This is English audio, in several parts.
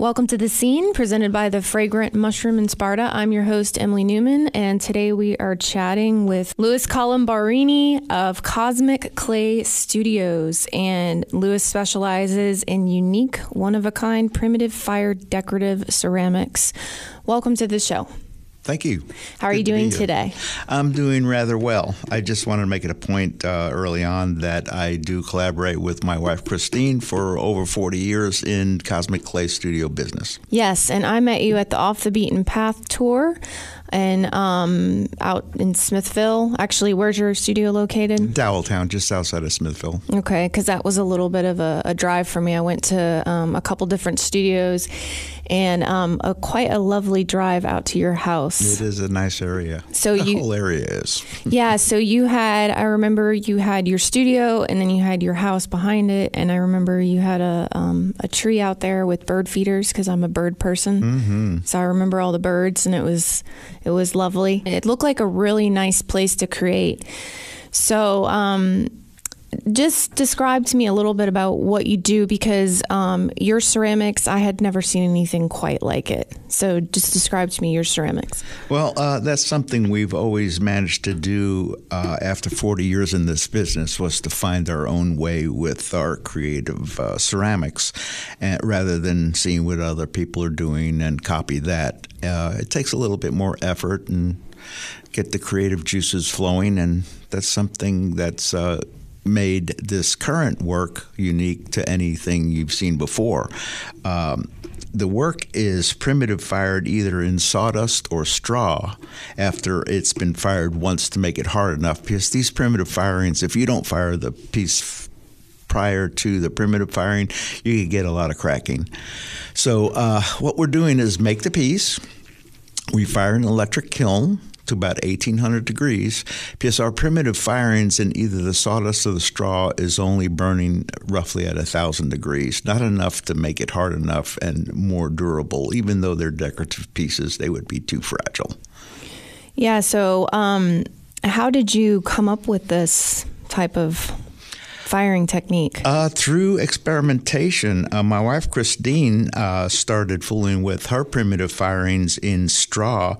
Welcome to The Scene, presented by the Fragrant Mushroom in Sparta. I'm your host, Emily Newman, and today we are chatting with Louis Colombarini of Cosmic Clay Studios. And Louis specializes in unique, one-of-a-kind, primitive fired decorative ceramics. Welcome to the show. Thank you. How are you doing today? I'm doing rather well. I just wanted to make it a point early on that I do collaborate with my wife, Christine, for over 40 years in Cosmic Clay Studio business. Yes, and I met you at the Off the Beaten Path tour and out in Smithville. Actually, where's your studio located? Dowelltown, just outside of Smithville. Okay, because that was a little bit of a drive for me. I went to a couple different studios and quite a lovely drive out to your house. It is a nice area. So the whole area is. Yeah, so I remember you had your studio and then you had your house behind it, and I remember you had a tree out there with bird feeders because I'm a bird person. Mm-hmm. So I remember all the birds, and it was lovely. It looked like a really nice place to create. So just describe to me a little bit about what you do, because your ceramics, I had never seen anything quite like it. So just describe to me your ceramics. Well, that's something we've always managed to do after 40 years in this business, was to find our own way with our creative ceramics, rather than seeing what other people are doing and copy that. It takes a little bit more effort and get the creative juices flowing, and that's something that's made this current work unique to anything you've seen before. The work is primitive fired either in sawdust or straw after it's been fired once to make it hard enough, because these primitive firings, if you don't fire the piece prior to the primitive firing, you could get a lot of cracking. So what we're doing is make the piece. We fire an electric kiln to about 1,800 degrees, because our primitive firings in either the sawdust or the straw is only burning roughly at 1,000 degrees, not enough to make it hard enough and more durable. Even though they're decorative pieces, they would be too fragile. Yeah, so how did you come up with this type of firing technique? Through experimentation. My wife, Christine, started fooling with her primitive firings in straw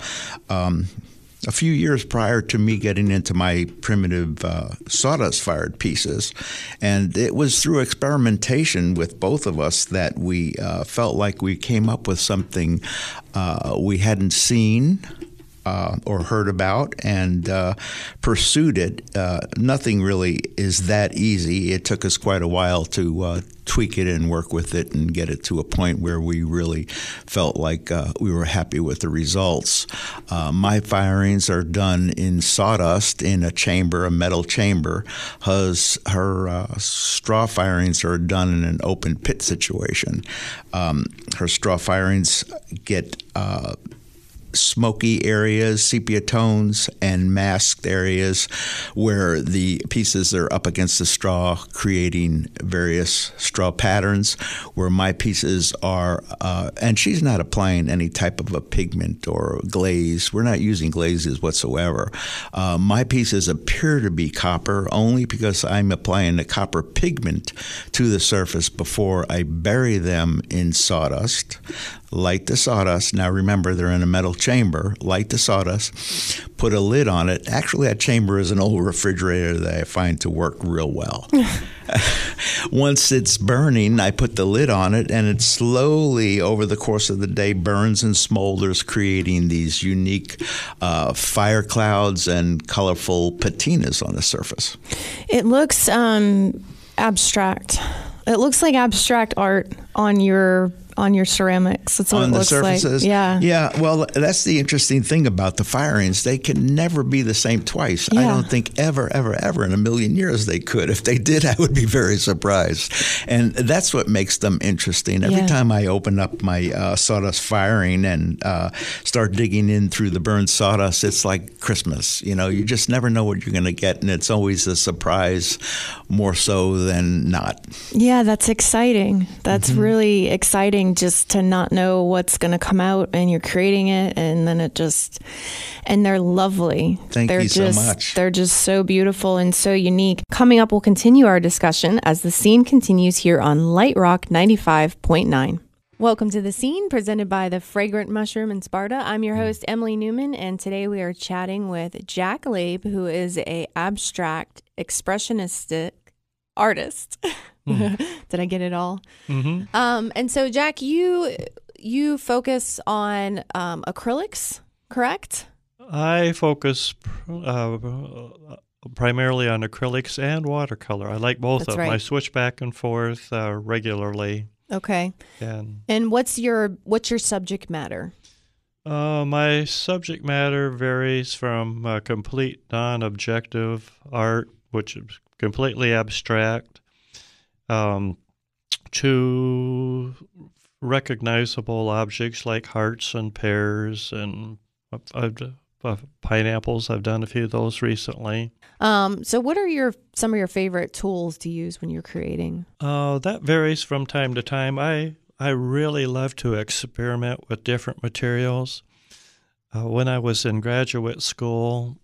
a few years prior to me getting into my primitive sawdust-fired pieces. And it was through experimentation with both of us that we felt like we came up with something we hadn't seen or heard about, and pursued it. Nothing really is that easy. It took us quite a while to tweak it and work with it and get it to a point where we really felt like we were happy with the results. My firings are done in sawdust in a chamber, a metal chamber. Her straw firings are done in an open pit situation. Her straw firings get smoky areas, sepia tones, and masked areas where the pieces are up against the straw, creating various straw patterns, where my pieces are, and she's not applying any type of a pigment or glaze. We're not using glazes whatsoever. My pieces appear to be copper only because I'm applying the copper pigment to the surface before I bury them in sawdust. Light the sawdust. Now remember, they're in a metal chamber. Light the sawdust, put a lid on it. Actually, that chamber is an old refrigerator that I find to work real well. Once it's burning, I put the lid on it, and it slowly, over the course of the day, burns and smolders, creating these unique fire clouds and colorful patinas on the surface. It looks abstract. It looks like abstract art on your ceramics. That's what on it the looks surfaces. Like. Yeah. Yeah. Well, that's the interesting thing about the firings. They can never be the same twice. Yeah. I don't think ever in a million years they could. If they did, I would be very surprised. And that's what makes them interesting. Every time I open up my sawdust firing and start digging in through the burned sawdust, it's like Christmas. You know, you just never know what you're going to get, and it's always a surprise, more so than not. Yeah, that's exciting. That's really exciting, just to not know what's going to come out, and you're creating it, and then and they're lovely. Thank you so much. They're just so beautiful and so unique. Coming up, we'll continue our discussion as The Scene continues here on Light Rock 95.9. Welcome to The Scene, presented by the Fragrant Mushroom in Sparta. I'm your host, Emily Newman, and today we are chatting with Jack Labe, who is an abstract expressionistic artist. Did I get it all? Mm-hmm. And so, Jack, you focus on acrylics, correct? I focus primarily on acrylics and watercolor. I like both of them. I switch back and forth regularly. Okay. And what's your subject matter? My subject matter varies from complete non-objective art, which is completely abstract, to recognizable objects like hearts and pears and pineapples. I've done a few of those recently. So what are some of your favorite tools to use when you're creating? That varies from time to time. I really love to experiment with different materials. When I was in graduate school,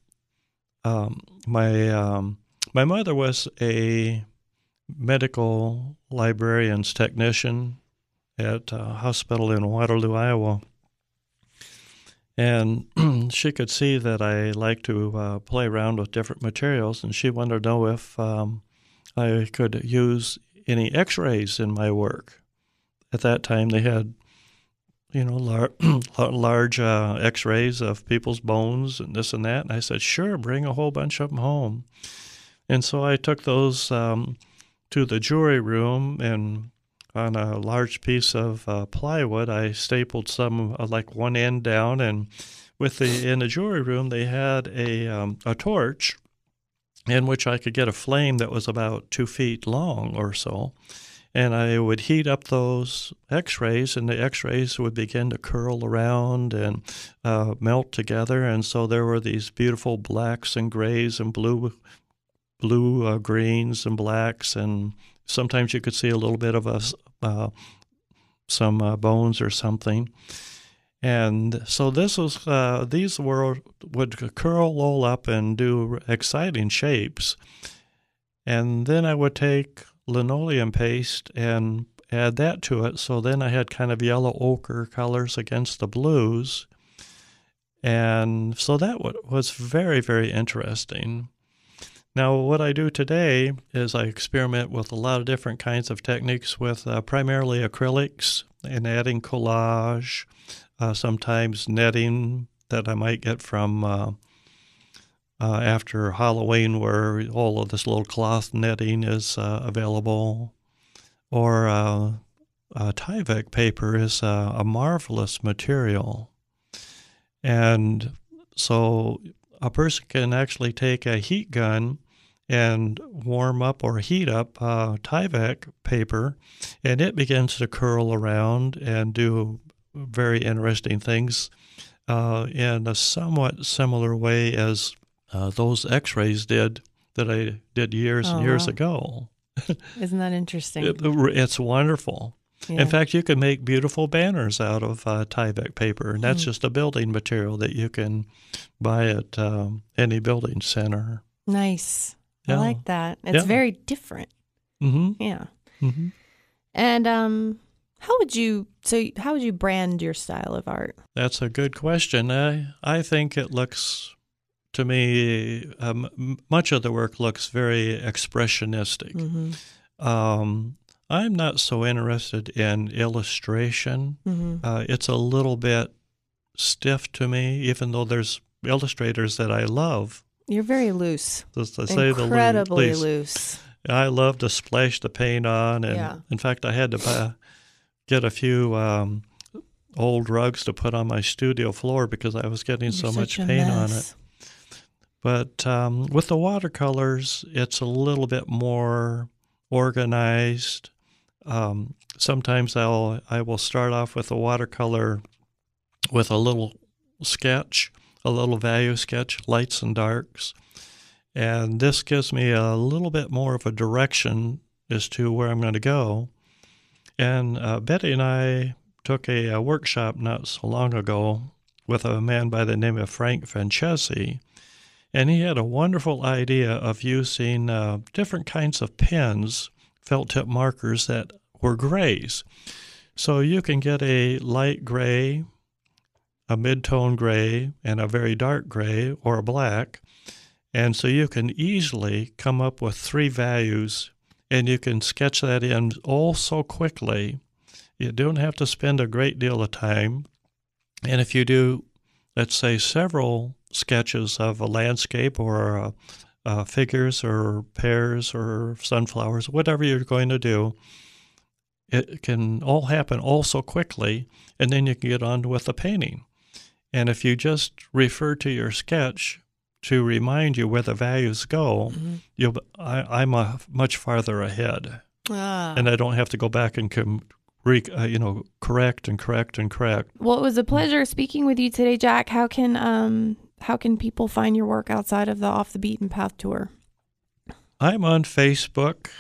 my mother was a medical librarian's technician at a hospital in Waterloo, Iowa. And she could see that I like to play around with different materials, and she wanted to know if I could use any X-rays in my work. At that time, they had, large X-rays of people's bones and this and that. And I said, sure, bring a whole bunch of them home. And so I took those to the jury room, and on a large piece of plywood, I stapled some, like one end down, and in the jury room, they had a torch in which I could get a flame that was about 2 feet long or so, and I would heat up those X-rays, and the X-rays would begin to curl around and melt together, and so there were these beautiful blacks and grays and blue greens and blacks, and sometimes you could see a little bit of some bones or something. And so these would roll up and do exciting shapes. And then I would take linoleum paste and add that to it. So then I had kind of yellow ochre colors against the blues. And so that was very, very interesting. Now, what I do today is I experiment with a lot of different kinds of techniques with primarily acrylics and adding collage, sometimes netting that I might get from after Halloween, where all of this little cloth netting is available. Or Tyvek paper is a marvelous material. And so a person can actually take a heat gun and warm up or heat up Tyvek paper, and it begins to curl around and do very interesting things in a somewhat similar way as those X-rays did that I did years and years ago. Isn't that interesting? It's wonderful. Yeah. In fact, you can make beautiful banners out of Tyvek paper, and that's just a building material that you can buy at any building center. Nice. Yeah. I like that. It's very different. Mm-hmm. Yeah. Mm-hmm. And how would you brand your style of art? That's a good question. I think it looks, to me, much of the work looks very expressionistic. Mm-hmm. I'm not so interested in illustration. Mm-hmm. It's a little bit stiff to me, even though there's illustrators that I love. You're very loose. Incredibly loose. I love to splash the paint on, and in fact, I had to get a few old rugs to put on my studio floor because I was getting so much paint on it. But with the watercolors, it's a little bit more organized. Sometimes I will start off with a watercolor with a little sketch, a little value sketch, lights and darks. And this gives me a little bit more of a direction as to where I'm going to go. And Betty and I took a workshop not so long ago with a man by the name of Frank Francesi. And he had a wonderful idea of using different kinds of pens, felt tip markers that were grays. So you can get a light gray, a mid-tone gray, and a very dark gray or a black. And so you can easily come up with 3 values, and you can sketch that in all so quickly. You don't have to spend a great deal of time. And if you do, let's say, several sketches of a landscape or figures or pears or sunflowers, whatever you're going to do, it can all happen all so quickly, and then you can get on with the painting. And if you just refer to your sketch to remind you where the values go, I'm much farther ahead. And I don't have to go back and correct. Well, it was a pleasure speaking with you today, Jack. How can people find your work outside of the Off the Beaten Path tour? I'm on Facebook,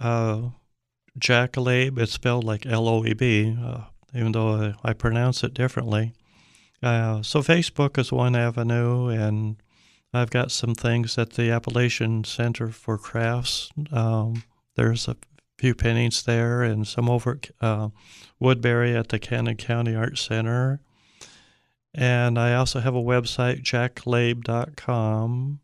Jack Laib. It's spelled like Loeb, even though I pronounce it differently. So Facebook is one avenue, and I've got some things at the Appalachian Center for Crafts. There's a few paintings there, and some over at Woodbury at the Cannon County Art Center. And I also have a website, jacklaib.com.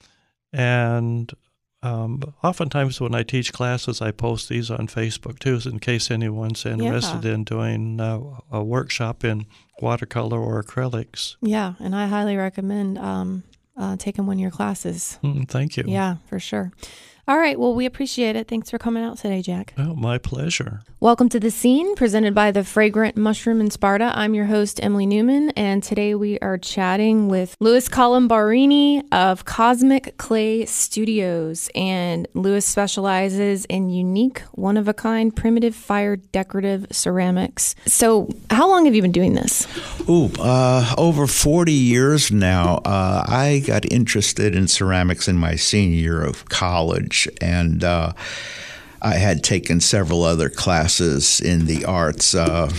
And oftentimes when I teach classes, I post these on Facebook too, in case anyone's interested in doing a workshop in watercolor or acrylics. Yeah, and I highly recommend taking one of your classes. Thank you. Yeah, for sure. All right. Well, we appreciate it. Thanks for coming out today, Jack. Oh, my pleasure. Welcome to The Scene, presented by the Fragrant Mushroom in Sparta. I'm your host, Emily Newman, and today we are chatting with Louis Colombarini of Cosmic Clay Studios. And Louis specializes in unique, one-of-a-kind, primitive fire decorative ceramics. So how long have you been doing this? Over 40 years now. I got interested in ceramics in my senior year of college. And I had taken several other classes in the arts,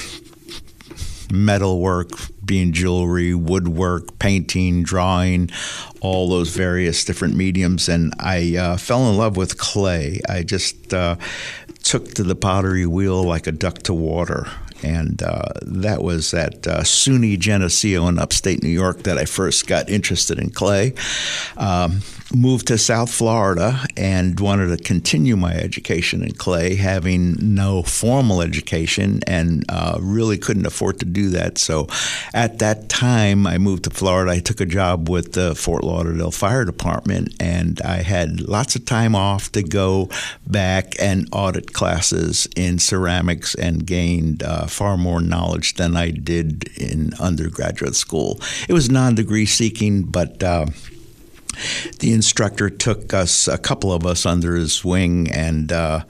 metalwork, being jewelry, woodwork, painting, drawing, all those various different mediums. And I fell in love with clay. I just took to the pottery wheel like a duck to water. And that was at SUNY Geneseo in upstate New York that I first got interested in clay. Moved to South Florida and wanted to continue my education in clay, having no formal education, and really couldn't afford to do that. So at that time, I moved to Florida. I took a job with the Fort Lauderdale Fire Department, and I had lots of time off to go back and audit classes in ceramics and gained far more knowledge than I did in undergraduate school. It was non-degree seeking, but the instructor took us, a couple of us, under his wing and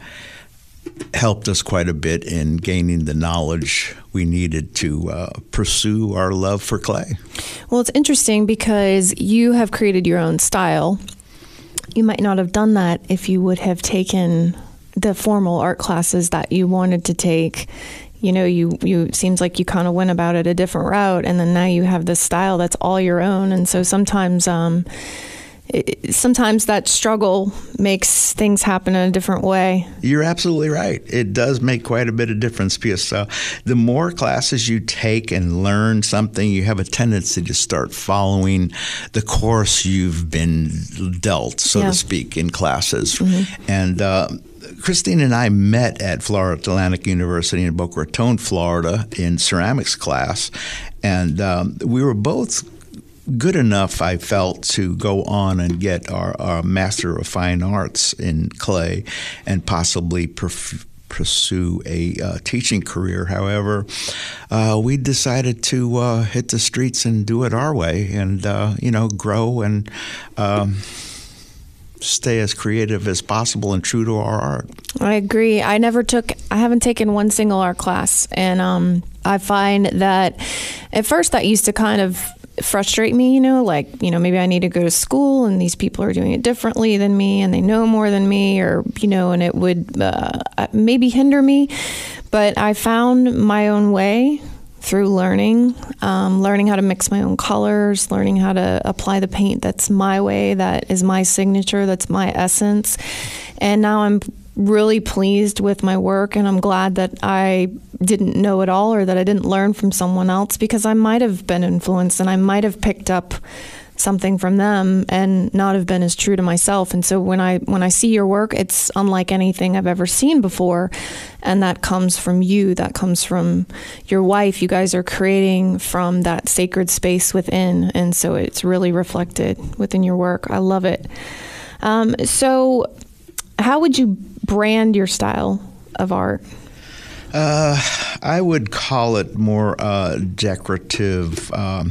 helped us quite a bit in gaining the knowledge we needed to pursue our love for clay. Well, it's interesting because you have created your own style. You might not have done that if you would have taken the formal art classes that you wanted to take. You know, you seems like you kind of went about it a different route, and then now you have this style that's all your own. And so sometimes that struggle makes things happen in a different way. You're absolutely right. It does make quite a bit of difference because the more classes you take and learn something, you have a tendency to start following the course you've been dealt, so to speak, in classes. Mm-hmm. And Christine and I met at Florida Atlantic University in Boca Raton, Florida, in ceramics class, and we were both good enough, I felt, to go on and get our Master of Fine Arts in clay and possibly pursue a teaching career. However, we decided to hit the streets and do it our way and, grow and stay as creative as possible and true to our art. I agree. I haven't taken one single art class. And I find that at first that used to kind of frustrate me, maybe I need to go to school and these people are doing it differently than me and they know more than me, or, and it would maybe hinder me. But I found my own way through learning how to mix my own colors, learning how to apply the paint that's my way, that is my signature, that's my essence. And now I'm really pleased with my work, and I'm glad that I didn't know it all or that I didn't learn from someone else, because I might have been influenced and I might have picked up something from them and not have been as true to myself. And so when I see your work, it's unlike anything I've ever seen before. And that comes from you. That comes from your wife. You guys are creating from that sacred space within. And so it's really reflected within your work. I love it. So how would you brand your style of art? I would call it more decorative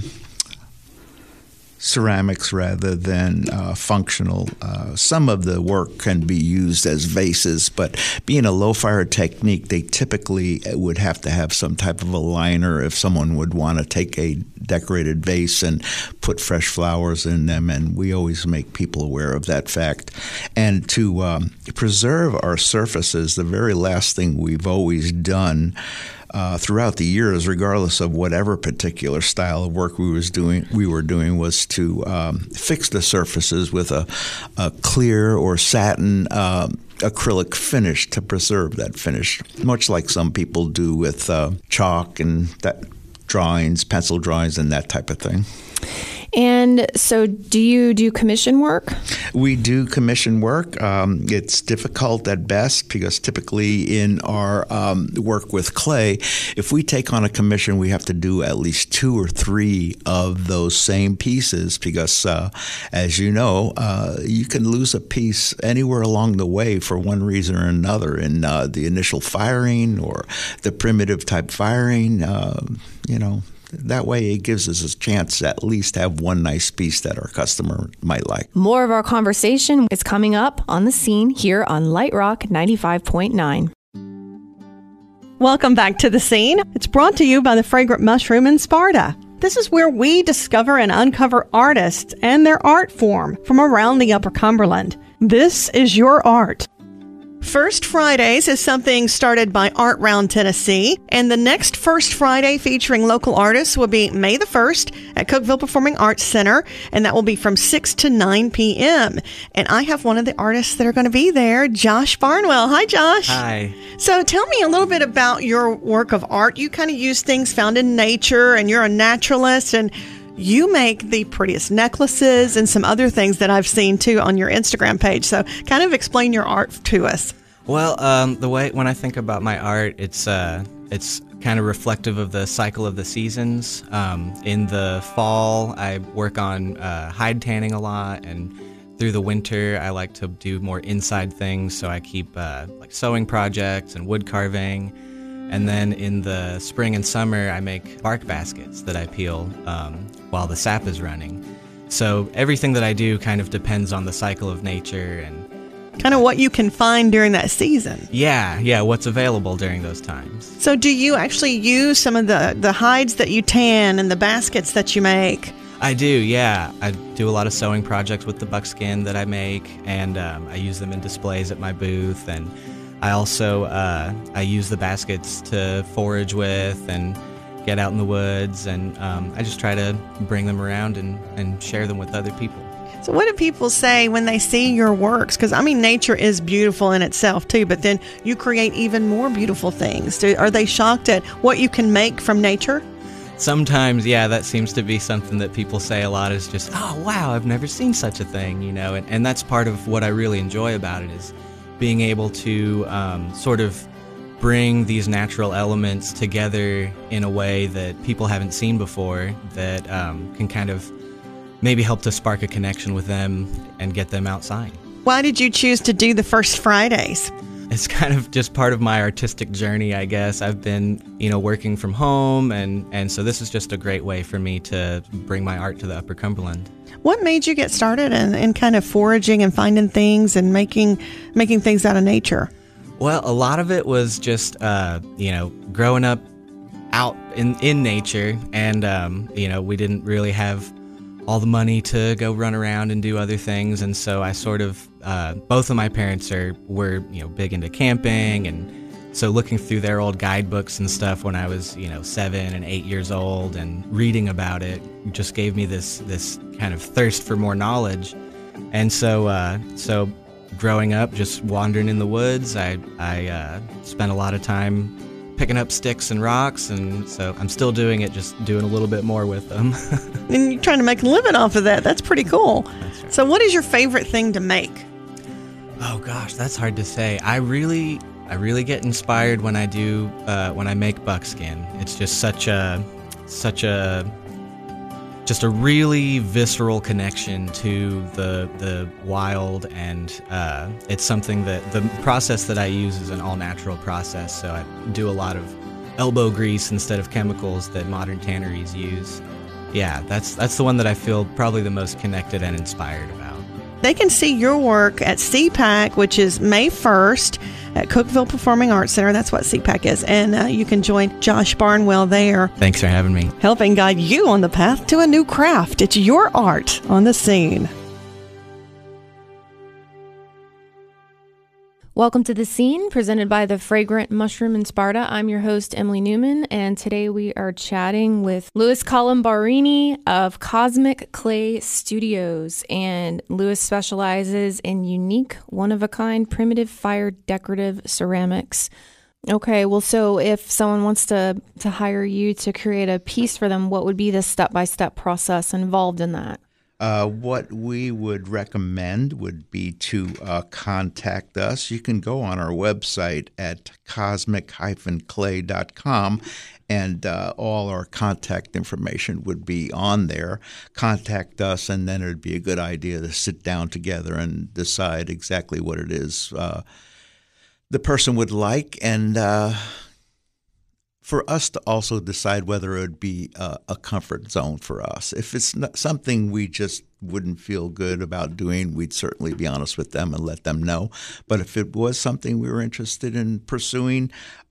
ceramics rather than functional. Some of the work can be used as vases, but being a low-fire technique, they typically would have to have some type of a liner if someone would want to take a decorated vase and put fresh flowers in them, and we always make people aware of that fact. And to preserve our surfaces, the very last thing we've always done throughout the years, regardless of whatever particular style of work we were doing, was to fix the surfaces with a clear or satin acrylic finish to preserve that finish, much like some people do with chalk and that drawings, pencil drawings, and that type of thing. And so do you do commission work? We do commission work. It's difficult at best because typically in our work with clay, if we take on a commission, we have to do at least 2 or 3 of those same pieces because, as you know, you can lose a piece anywhere along the way for one reason or another in the initial firing or the primitive type firing, That way it gives us a chance to at least have one nice piece that our customer might like. More of our conversation is coming up on The Scene here on Light Rock 95.9. Welcome back to The Scene. It's brought to you by the Fragrant Mushroom in Sparta. This is where we discover and uncover artists and their art form from around the Upper Cumberland. This is your art. First Fridays is something started by Art Round Tennessee, and the next First Friday featuring local artists will be May the 1st at Cookeville Performing Arts Center, and that will be from 6 to 9 p.m. And I have one of the artists that are going to be there, Josh Barnwell. Hi, Josh. Hi. So tell me a little bit about your work of art. You kind of use things found in nature, and you're a naturalist, and you make the prettiest necklaces and some other things that I've seen too on your Instagram page. So kind of explain your art to us. Well, the way when I think about my art, it's kind of reflective of the cycle of the seasons. In the fall, I work on hide tanning a lot, and through the winter, I like to do more inside things. So I keep like sewing projects and wood carving. And then in the spring and summer, I make bark baskets that I peel while the sap is running. So everything that I do kind of depends on the cycle of nature and kind of what you can find during that season. Yeah, what's available during those times. So do you actually use some of the hides that you tan and the baskets that you make? I do, yeah. I do a lot of sewing projects with the buckskin that I make, and I use them in displays at my booth. And I also I use the baskets to forage with and get out in the woods, and I just try to bring them around and share them with other people. So what do people say when they see your works? Because, I mean, nature is beautiful in itself, too, but then you create even more beautiful things. Are they shocked at what you can make from nature? Sometimes, yeah, that seems to be something that people say a lot is just, oh, wow, I've never seen such a thing, and that's part of what I really enjoy about it is being able to sort of bring these natural elements together in a way that people haven't seen before that can kind of maybe help to spark a connection with them and get them outside. Why did you choose to do the First Fridays? It's kind of just part of my artistic journey, I guess. I've been, working from home, and so this is just a great way for me to bring my art to the Upper Cumberland. What made you get started in kind of foraging and finding things and making things out of nature? Well, a lot of it was just, growing up out in nature, and, we didn't really have all the money to go run around and do other things, and so I sort of both of my parents were big into camping, and so looking through their old guidebooks and stuff when I was 7 and 8 years old and reading about it just gave me this kind of thirst for more knowledge, and so growing up, just wandering in the woods, I spent a lot of time picking up sticks and rocks, and so I'm still doing it, just doing a little bit more with them. And you're trying to make a living off of that. That's pretty cool. That's right. So what is your favorite thing to make? Oh gosh, that's hard to say. I really get inspired when I make buckskin. It's just such a really visceral connection to the wild, and it's something that the process that I use is an all-natural process, so I do a lot of elbow grease instead of chemicals that modern tanneries use. Yeah, that's the one that I feel probably the most connected and inspired about. They can see your work at CPAC, which is May 1st at Cookeville Performing Arts Center. That's what CPAC is. And you can join Josh Barnwell there, Thanks for having me. helping guide you on the path to a new craft. It's your art on the scene. Welcome to The Scene, presented by the Fragrant Mushroom in Sparta. I'm your host, Emily Newman, and today we are chatting with Louis Colombarini of Cosmic Clay Studios. And Louis specializes in unique, one-of-a-kind, primitive fire decorative ceramics. Okay, well, so if someone wants to hire you to create a piece for them, what would be the step-by-step process involved in that? What we would recommend would be to contact us. You can go on our website at cosmic-clay.com, and all our contact information would be on there. Contact us, and then it would be a good idea to sit down together and decide exactly what it is the person would like, and for us to also decide whether it would be a comfort zone for us. If it's not something we just wouldn't feel good about doing, we'd certainly be honest with them and let them know. But if it was something we were interested in pursuing,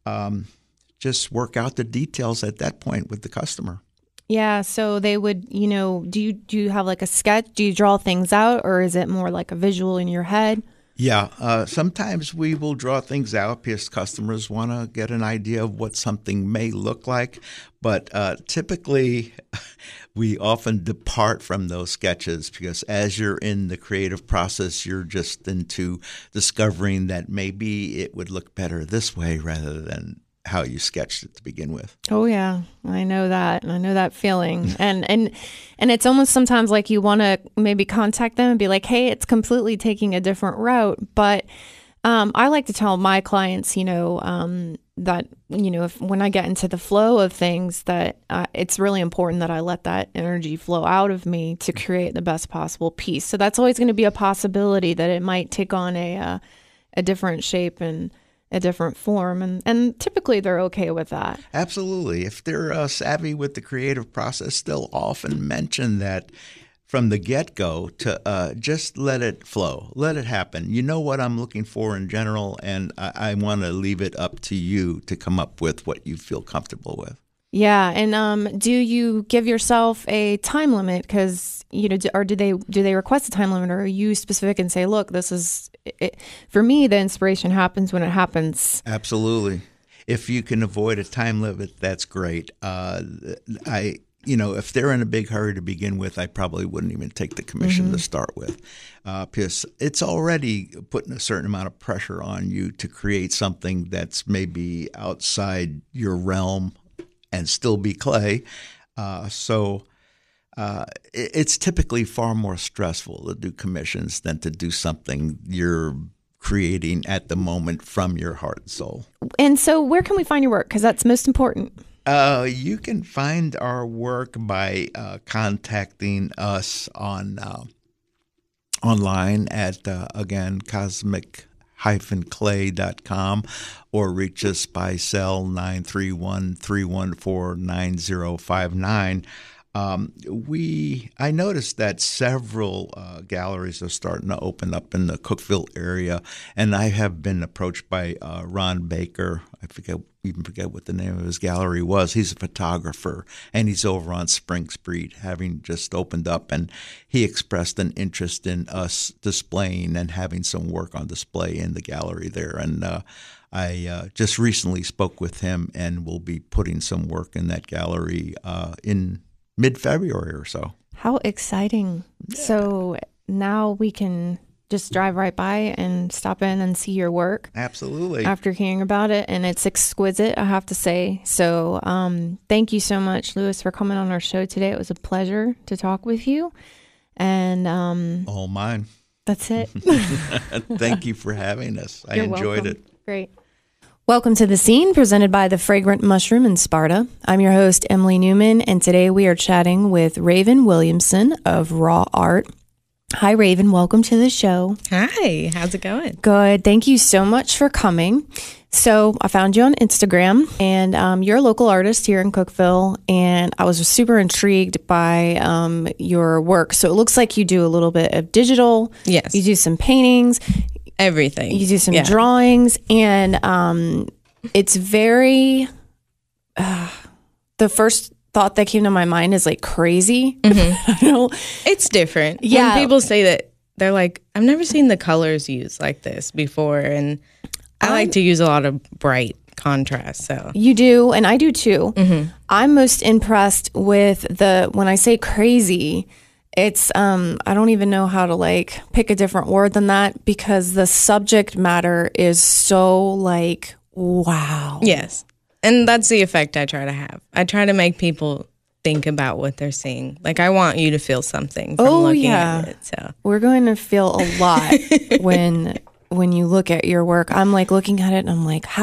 just work out the details at that point with the customer. Yeah, so they would, do you have like a sketch? Do you draw things out, or is it more like a visual in your head? Yeah, sometimes we will draw things out because customers want to get an idea of what something may look like, but typically we often depart from those sketches because as you're in the creative process, you're just into discovering that maybe it would look better this way rather than how you sketched it to begin with. Oh yeah, I know that. I know that feeling. And it's almost sometimes like you want to maybe contact them and be like, "Hey, it's completely taking a different route." But I like to tell my clients, that if when I get into the flow of things, that it's really important that I let that energy flow out of me to create the best possible piece. So that's always going to be a possibility that it might take on a different shape and a different form, and typically they're okay with that. Absolutely. If they're savvy with the creative process, they'll often mention that from the get-go to just let it flow, let it happen. You know what I'm looking for in general, and I want to leave it up to you to come up with what you feel comfortable with. Yeah, and do you give yourself a time limit? Because or do they request a time limit, or are you specific and say, "Look, this is it. For me, the inspiration happens when it happens." Absolutely. If you can avoid a time limit, that's great. If they're in a big hurry to begin with, I probably wouldn't even take the commission to start with, because it's already putting a certain amount of pressure on you to create something that's maybe outside your realm and still be clay. It's typically far more stressful to do commissions than to do something you're creating at the moment from your heart and soul. And so where can we find your work? Because that's most important. You can find our work by contacting us on online at, again, cosmic-clay.com, or reach us by cell 931-314-9059. I noticed that several galleries are starting to open up in the Cookeville area, and I have been approached by Ron Baker. I forget what the name of his gallery was. He's a photographer, and he's over on Spring Street, having just opened up, and he expressed an interest in us displaying and having some work on display in the gallery there. And I just recently spoke with him, and will be putting some work in that gallery in mid-February or so. How exciting. Yeah. So now we can just drive right by and stop in and see your work. Absolutely. After hearing about it, and it's exquisite, I have to say. So thank you so much, Louis, for coming on our show today. It was a pleasure to talk with you. And all mine. That's it. Thank you for having us. I You're enjoyed welcome. it. Great. Welcome to The Scene, presented by the Fragrant Mushroom in Sparta. I'm your host, Emily Newman, and today we are chatting with Raven Williamson of Raw Art. Hi, Raven. Welcome to the show. Hi. How's it going? Good. Thank you so much for coming. So I found you on Instagram, and you're a local artist here in Cookeville, and I was super intrigued by your work. So it looks like you do a little bit of digital. Yes. You do some paintings. Everything. You do some drawings, and it's very. The first thought that came to my mind is like crazy. Mm-hmm. It's different. Yeah. When people say that, they're like, I've never seen the colors used like this before, and I like to use a lot of bright contrast. So you do, and I do too. Mm-hmm. I'm most impressed with when I say crazy. It's I don't even know how to like pick a different word than that, because the subject matter is so like, wow. yes, and that's the effect I try to have. I try to make people think about what they're seeing. Like, I want you to feel something from looking at it. So we're going to feel a lot when you look at your work. I'm like looking at it and I'm like,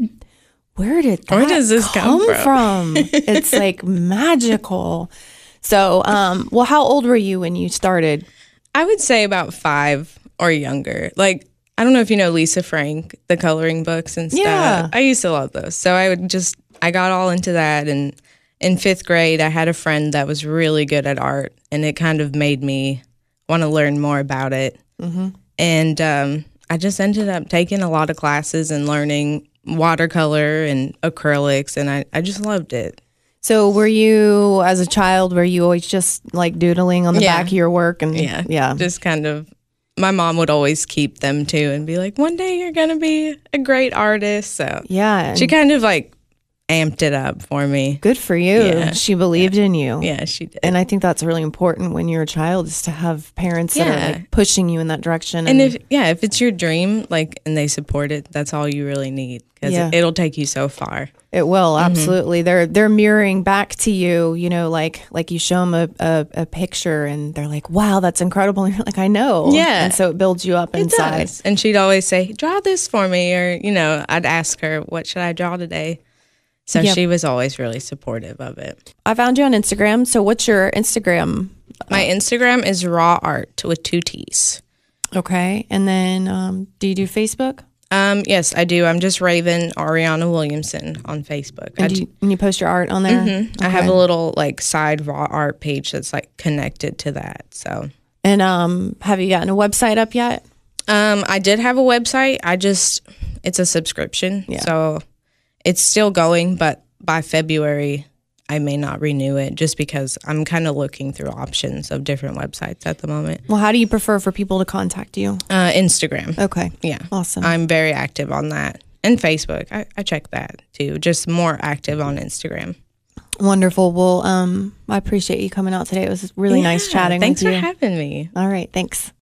where does this come from? It's like magical. So, well, how old were you when you started? I would say about 5 or younger. Like, I don't know if you know Lisa Frank, the coloring books and stuff. Yeah. I used to love those. So I got all into that. And in 5th grade, I had a friend that was really good at art, and it kind of made me want to learn more about it. Mm-hmm. And I just ended up taking a lot of classes and learning watercolor and acrylics, and I just loved it. So were you, as a child, were you always just like doodling on the back of your work? And yeah. Just kind of, my mom would always keep them too and be like, one day you're going to be a great artist. So yeah, she kind of like amped it up for me. Good for you. Yeah. She believed in you. Yeah, she did. And I think that's really important when you're a child, is to have parents that are like pushing you in that direction. And if it's your dream, like, and they support it, that's all you really need, because it'll take you so far. It will, absolutely. They're mirroring back to you, you know, like you show them a picture and they're like, wow, that's incredible. And you're like, I know. Yeah. And so it builds you up inside. Does. And she'd always say, draw this for me. Or, you know, I'd ask her, what should I draw today? So she was always really supportive of it. I found you on Instagram. So what's your Instagram? My Instagram is Raw Art with 2 T's. Okay. And then do you do Facebook? Yes, I do. I'm just Raven Ariana Williamson on Facebook. And you post your art on there? Mm-hmm. Okay. I have a little like side Raw Art page that's like connected to that. So. And have you gotten a website up yet? I did have a website. It's a subscription. Yeah. So it's still going, but by February I may not renew it, just because I'm kind of looking through options of different websites at the moment. Well, how do you prefer for people to contact you? Instagram. Okay. Yeah. Awesome. I'm very active on that. And Facebook. I check that too. Just more active on Instagram. Wonderful. Well, I appreciate you coming out today. It was really nice chatting with you. Thanks for having me. All right. Thanks.